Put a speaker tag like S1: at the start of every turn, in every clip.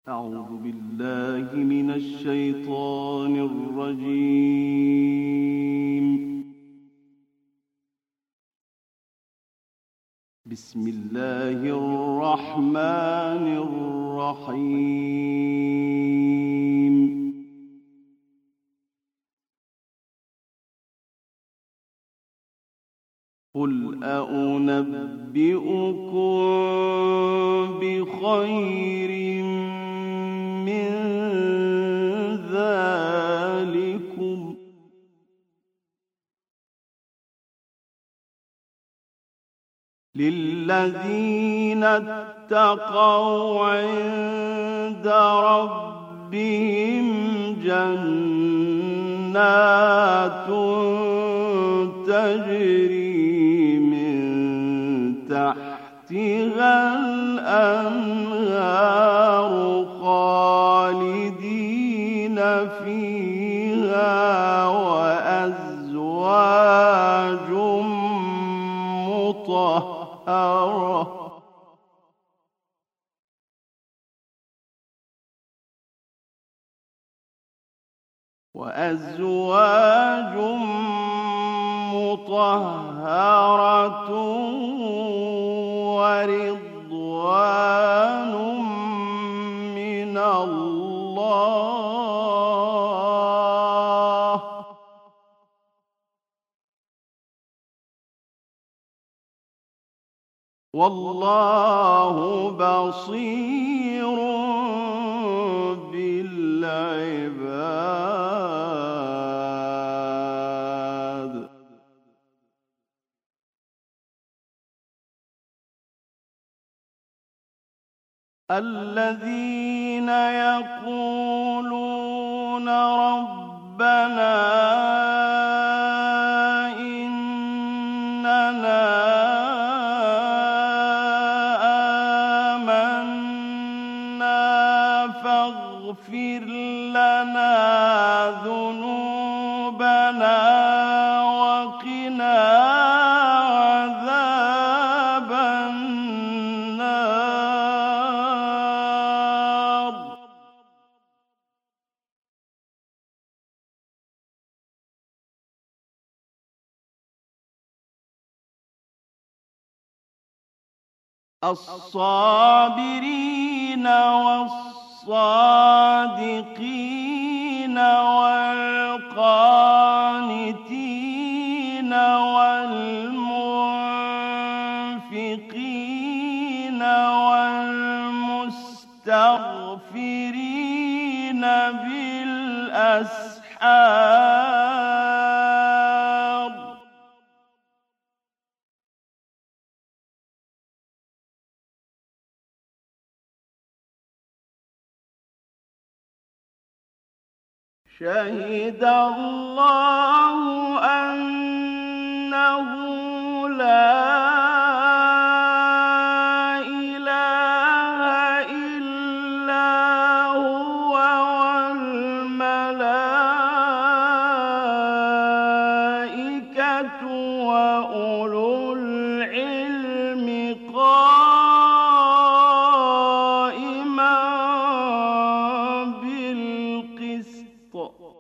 S1: أعوذ بالله من الشيطان الرجيم. بسم الله الرحمن الرحيم. قل أنبئكم بخير من ذلكم للذين اتقوا عند ربهم جنات تجري من تحتها الأنهار خالدين فيها وأزواج مطهرة ورضوان من الله والله بصير بالعباد. الذين يقولون ربنا إننا فاغفر لنا ذنوبنا وقنا عذاب النار. الصابرين والصادقين والقانتين والمنفقين والمستغفرين بالأسحار. شهد الله أنه لا إله إلا هو والملائكة وأولو العلم قائما بالقسط.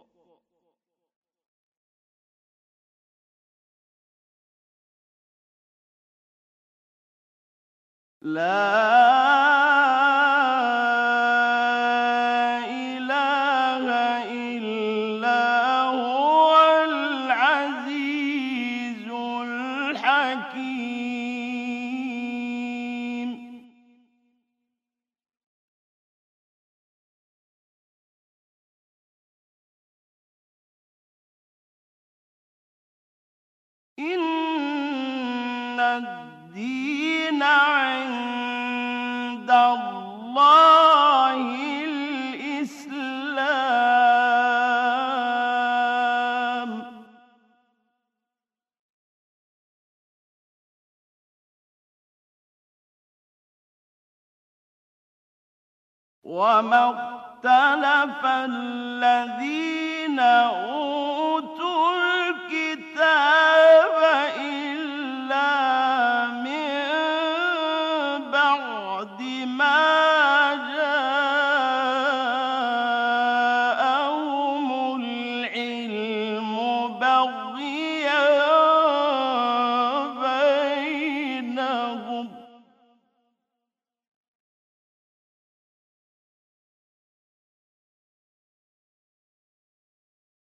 S1: لا إله إلا هو العزيز الحكيم. إن الدين عند الله الإسلام. وما اختلف الذين أوتوا الكتاب إلا من بعد ما جاءهم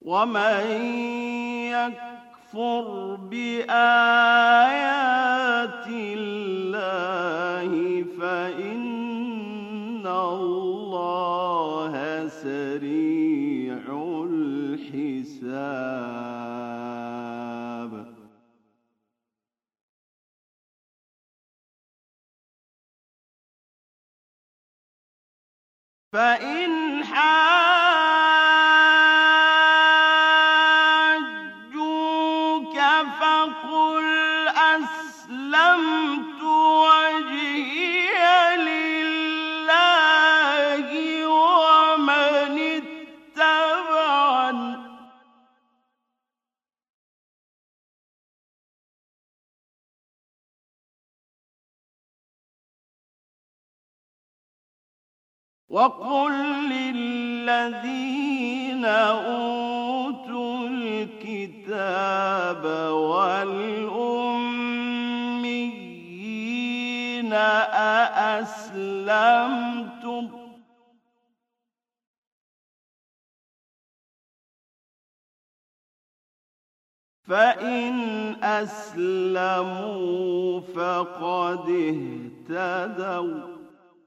S1: ومن يكفر بآيات الله فإن الله سريع الحساب فإن حاجوك فقل أسلمت وجهي لله ومن اتبعني وقل للذين أوتوا الكتاب والأميين أأسلمتم فإن أسلموا فقد اهتدوا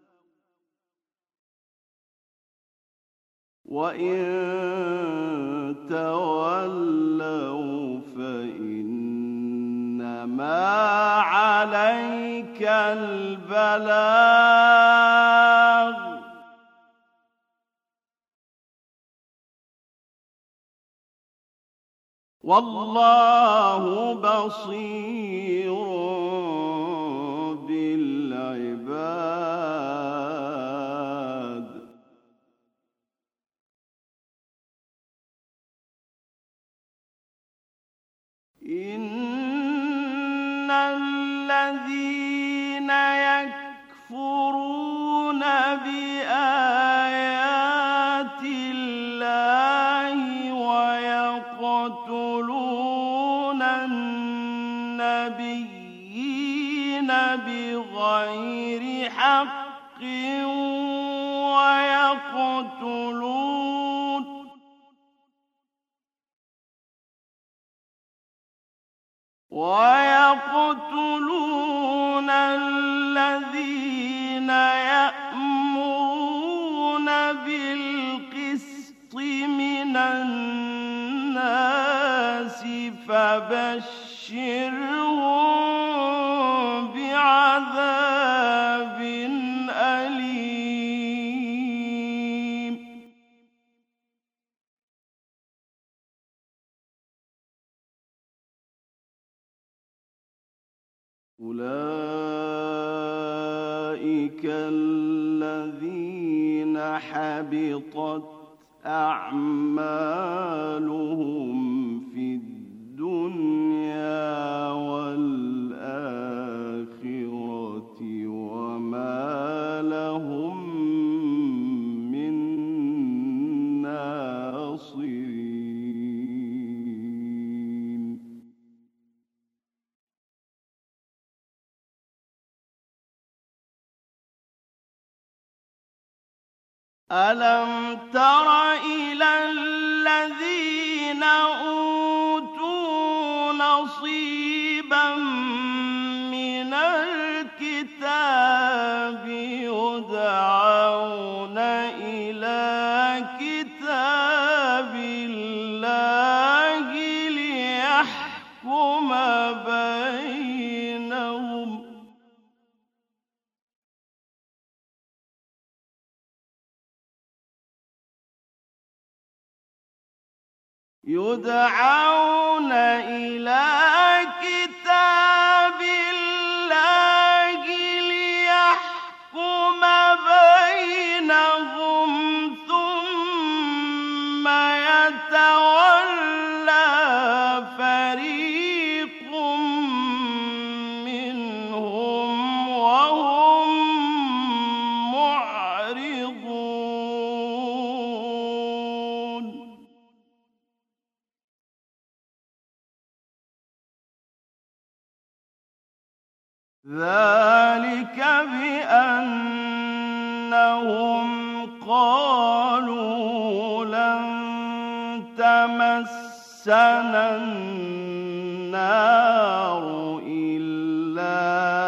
S1: وإن تولوا فإنما عليك البلاغ والله بصير بالعباد إن الذين يكفرون بآيات الله ويقتلون النبيين بغير حق ويقتلون الذين يأمرون بالقسط من الناس فبشرهم بعذاب أليم أولئك الذين حبطت أعمالهم في الدنيا والآخرة وما لهم من ناصرين ألم تر إلى الذين أوتوا نصيبا من الكتاب يدعون إلى كتاب الله ليحكم بينهم يدعون إلى كتاب الله ليحكم بينهم ثم يتولى فريق منهم وهم معرضون ذلك بأنهم قالوا لن تمسنا تمسنا النار إلا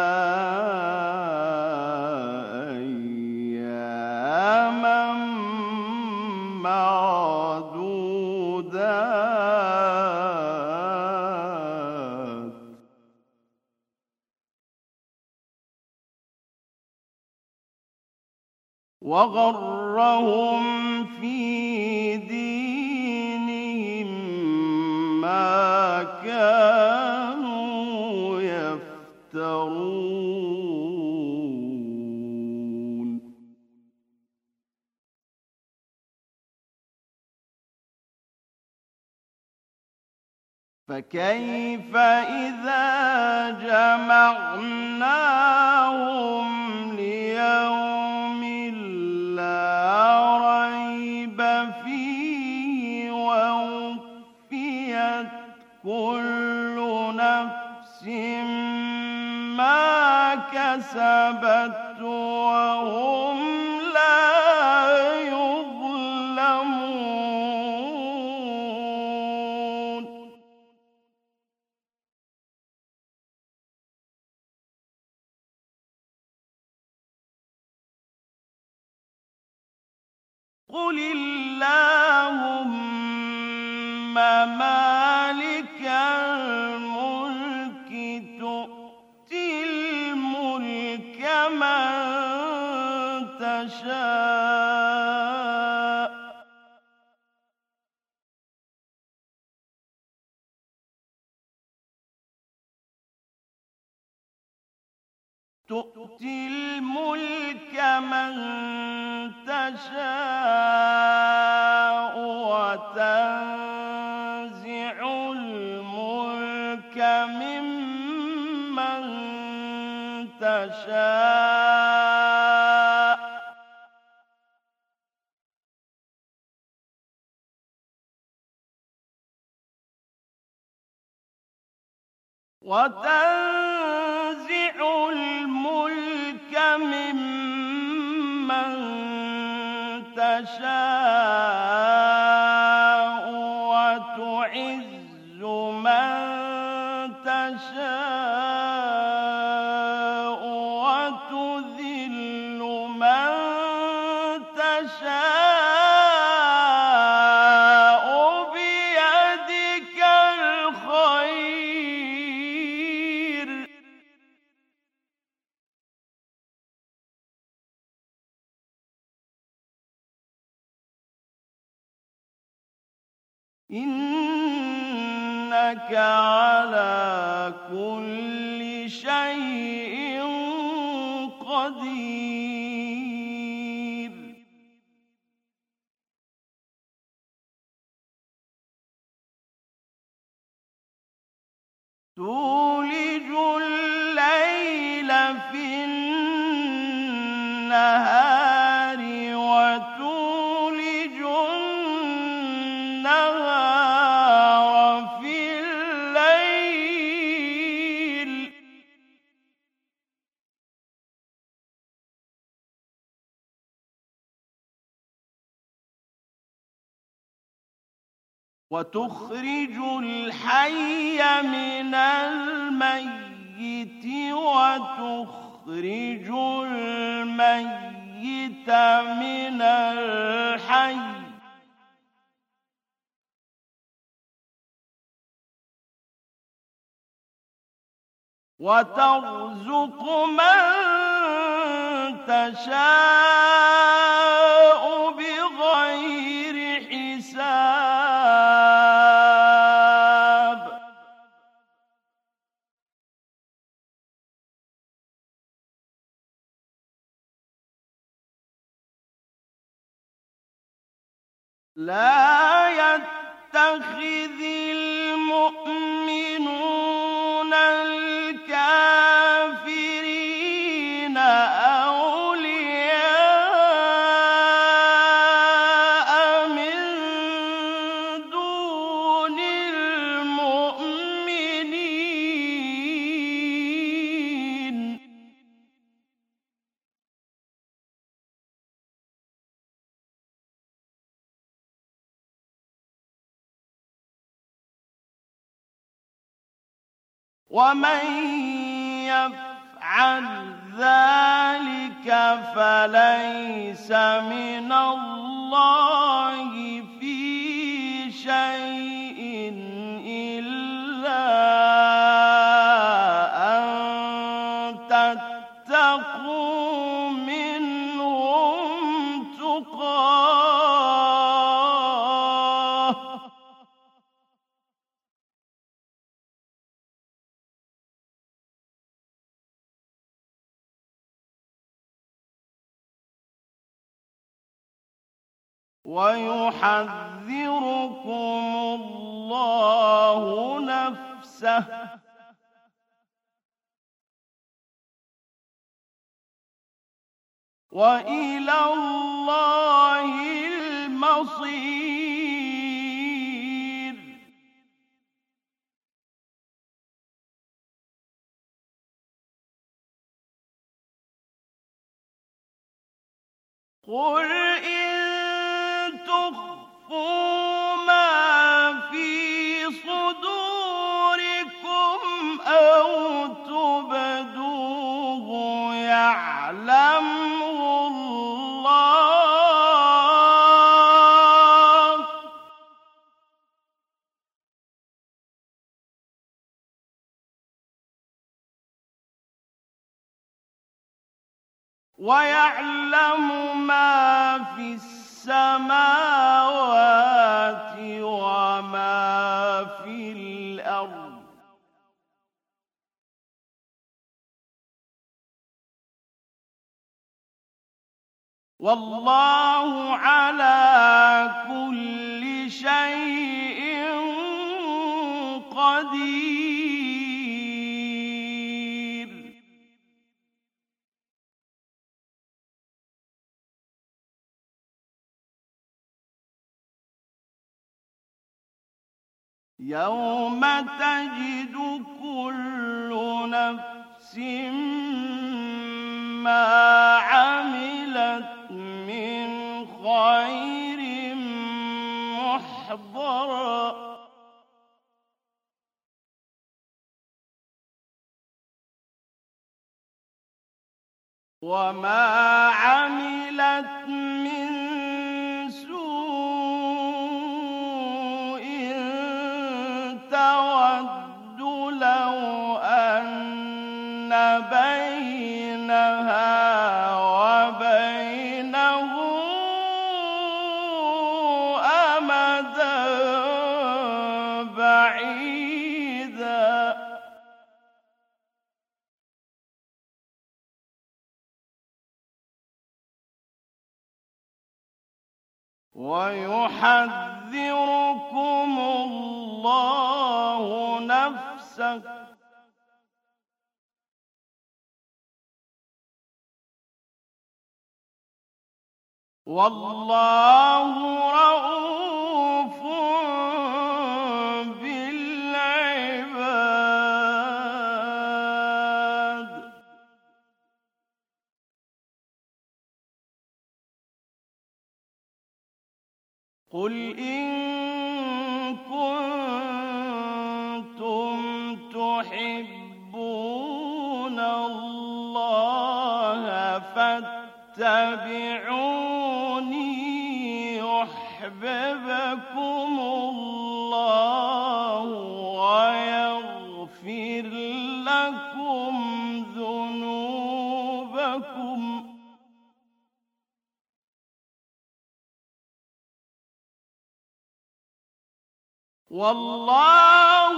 S1: أياما معدودات وغرهم في دينهم ما كانوا يفترون فكيف إذا جمعناهم ليوم لا ريب فيه ووفيت كل نفس ما كسبت وهم لا يظلمون قل اللهم مالك الملك تؤتي الملك من تشاء تؤتي الملك من تشاء وتنزع الملك ممن تشاء وتنزع الملك ممن تشاء وتعز من تشاء وتذل من تشاء بيدك الخير إنك على كل شيء قدير تولج الليل في النهار وتولج النهار في الليل وتخرج الحي من الميت وتخرج الميت من الحي وترزق من تشاء بغير حساب لا يتخذ المؤمنون الكافرين أولياء من دون المؤمنين ومن يفعل ذلك فليس من الله في شيء إلا أن تتقوا منهم تقاه ويحذركم الله نفسه وإلى الله المصير. قل إن تخفوا ما في صدوركم أو تبدوه يعلمه الله ويعلم ما في السماوات وما في الأرض والله على كل شيء قدير. يوم تجد كل نفس ما عملت من خير محضرا وما عملت من سوء تود لو أن بينها وبينه أمدا بعيدا ويحذركم الله نفسه والله رءوف بالعباد. قل إن كنتم تحبون الله فاتبعوني يحببكم الله ويغفر لكم ذنوبكم والله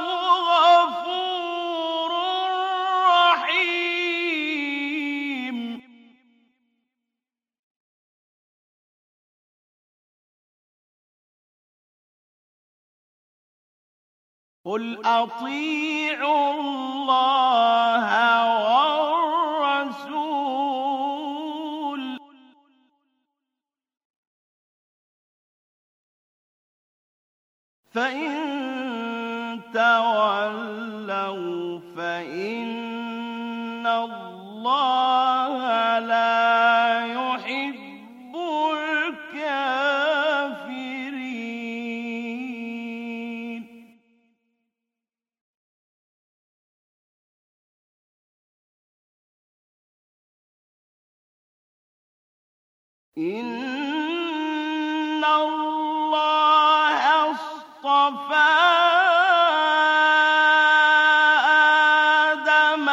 S1: غفور رحيم. قل أطيعوا الله والرسول فإن تولوا فإن الله لا يحب الكافرين. إن الله اصطفى آدم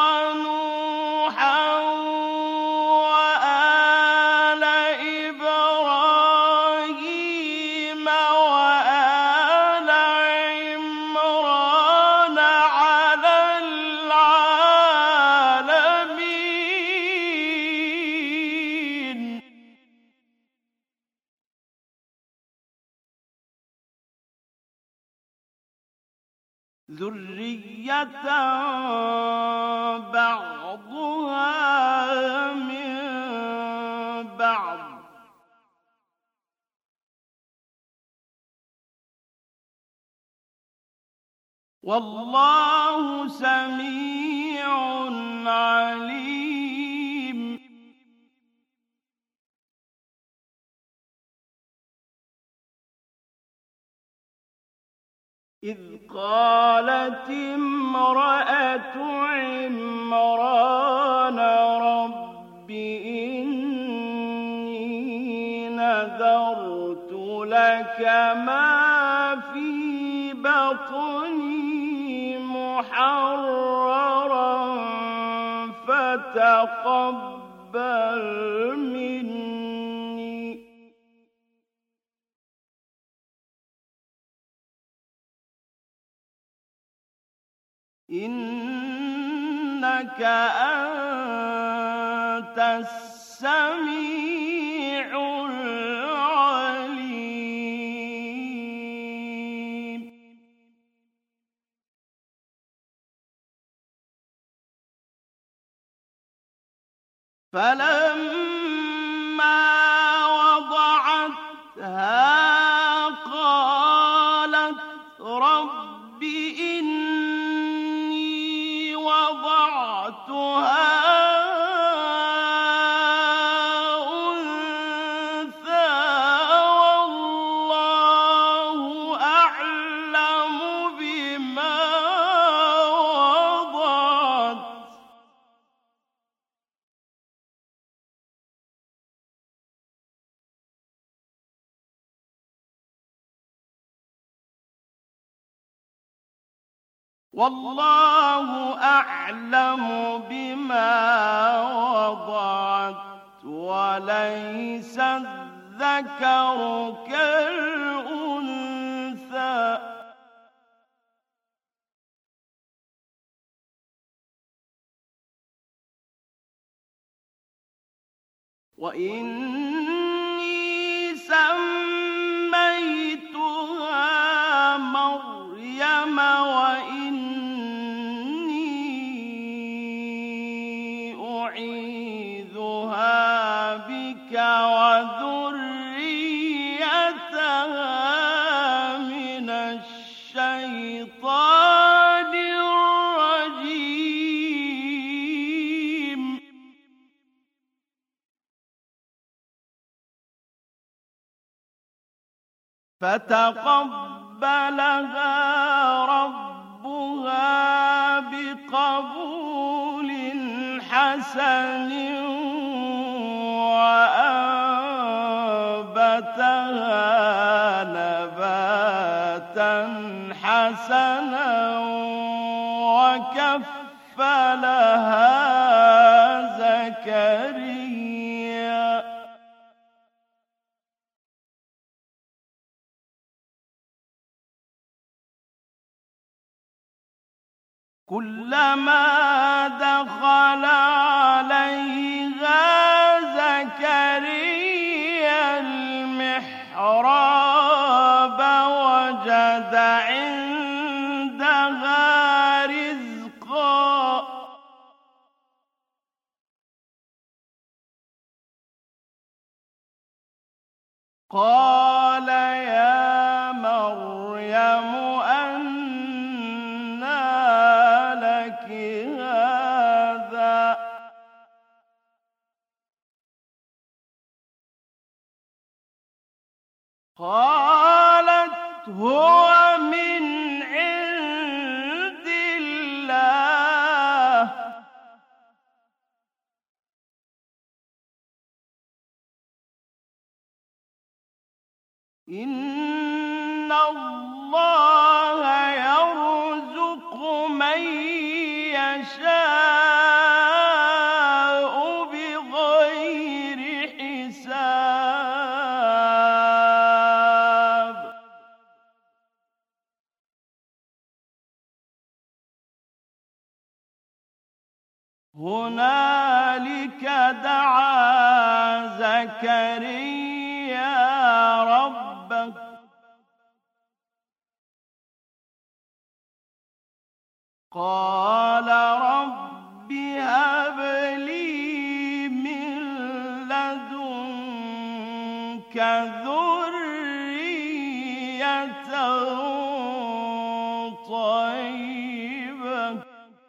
S1: ونوحا وآل إبراهيم وآل عمران على العالمين. ذرية بعضها من بعض والله سميع عليم. إذ قالت امرأة عمران رب إني نذرت لك ما في بطني محررا فتقبل مني إنك أنت السميع العليم. فلما وضعتها قالت رب إني وضعتها أنثى والله أعلم بما وضعت والله أعلم بما وضعت وليس الذكر كالأنثى وإني سميتها مريم وإني أعيذها بك وذريتها من الشيطان الرجيم. فتقبلها ربها بقبول حسن وأنبتها نباتا حسنا وكفلها زكريا كلما دخل عليها زكريا المحراب وجد عندها رزقا قال يا مريم أنى لك هذا قالت هو من عند الله إن الله يرزق من يشاء بغير حساب هنالك دعا زكريا ربه قال رب هب لي من لدنك ذرية طيبة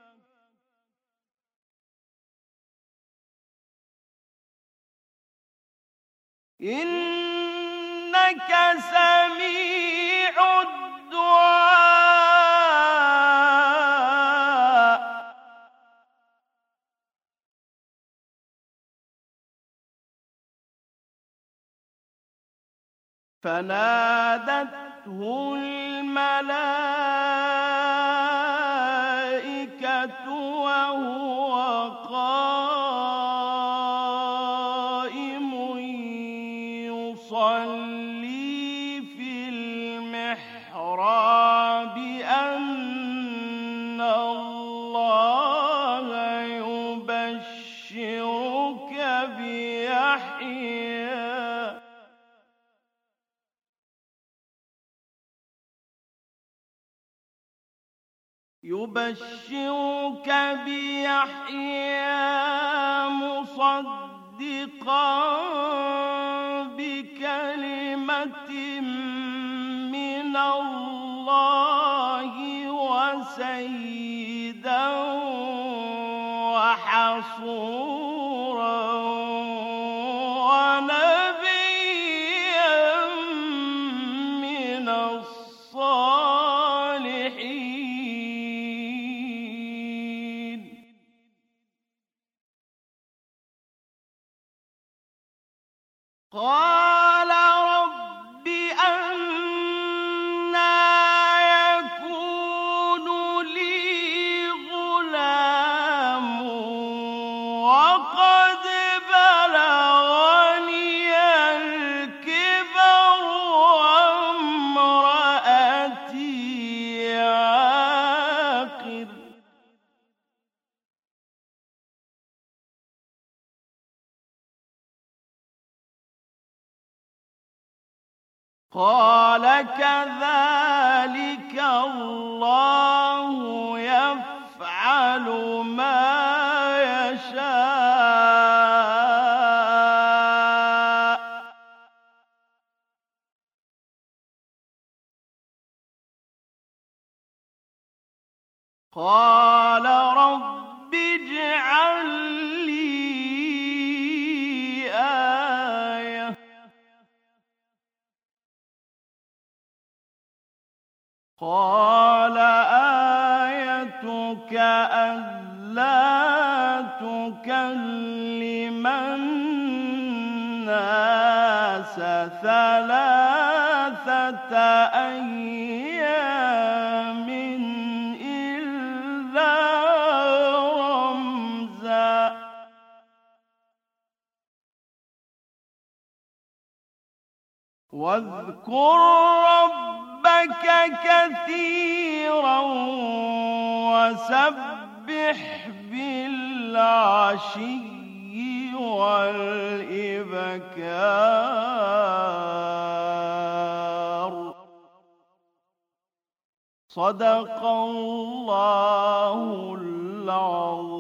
S1: إنك سميع الدعاء فنادته الملائكة وهو قائم يصلي في المحراب أن الله يبشرك بيحيى مصدقا بكلمة من الله وسيدا وحصورا ونبيا من الصالحين قال رب أنى يكون لي غلام وقد بلغني الكبر وامرأتي عاقر قال كذلك الله يفعل ما يشاء قال رب اجعل لي آية قال آيتك ألا تكلم الناس ثلاثة أيام إلا رمزا واذكر ربك كثيرا وسبح بالعشي والإبكار صدق الله العظيم.